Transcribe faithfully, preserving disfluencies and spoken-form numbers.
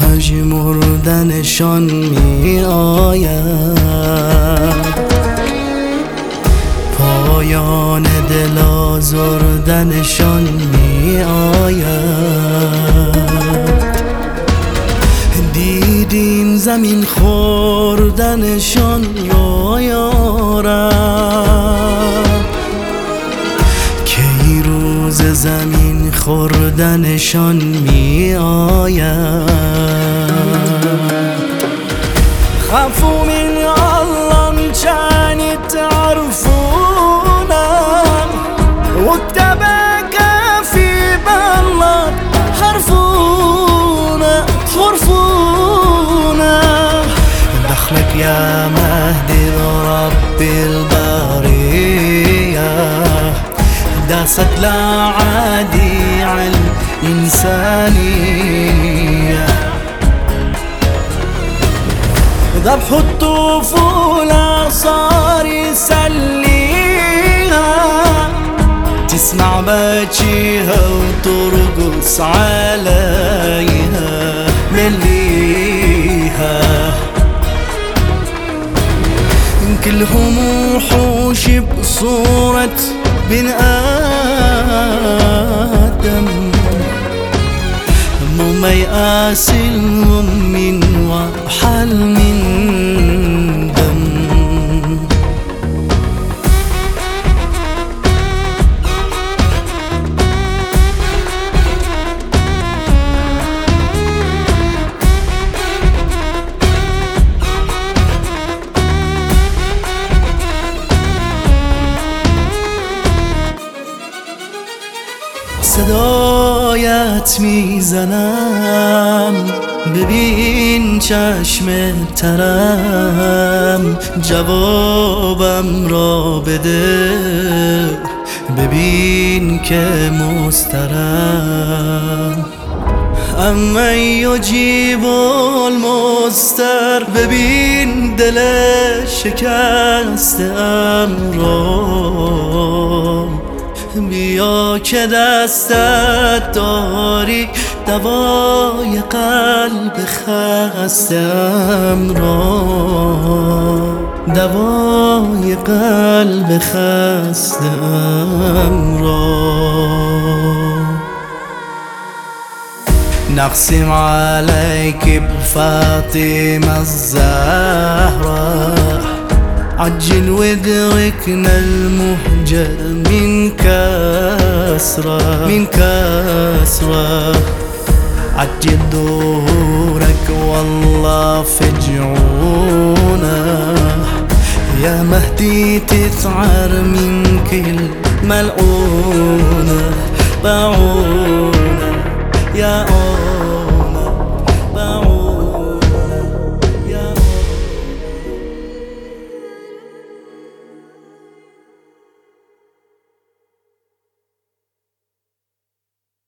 پژمردنشان می آید، پایان دل آزردنشان می آید. دیدیم زمین خوردنشان یا یارب، کی روز زمین خوردنشان می آید. خافوا من الله كان تعرفونا، وكتبك في بالله حرفونا حرفونا. دخلك يا مهدي رب البرية، داست لا عادي على الإنسانية. ذبح الطفولة صار يسليها، تسمع بكيها وترقص عليها مليها. كلهم وحوش بصورة بن آدم، مو ميأس لهم من وحل من دم. صدایت میزنم ببین چشم ترم، جوابم را بده ببین که مضطرم. اما یجیب المضطر، ببین دل شکستم را. بیا که دستت داری دوای قلب خستم را، دوای قلب خستم را. نقسم عليك بفاطمة الزهراء، عجل وادركنا المهجر من كسرة من كسرة. عجل ظهورك والله فجعونا، يا مهدي تسعر من كل ملعونة باعونا. يا